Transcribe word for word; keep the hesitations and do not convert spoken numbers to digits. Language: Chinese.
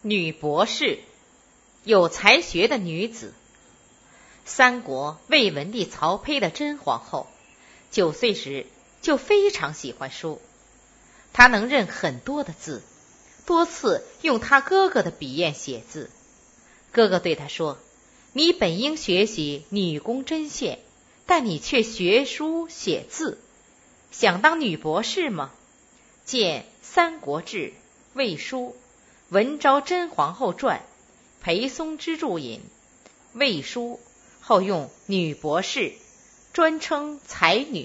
女博士，有才学的女子。三国魏文帝曹丕的真皇后，九岁时就非常喜欢书，她能认很多的字，多次用她哥哥的笔砚写字。哥哥对她说：“你本应学习女工针线，但你却学书写字，想当女博士吗？见《三国志》魏书，文昭真皇后传，裴松之注引，魏书后用女博士，专称才女。”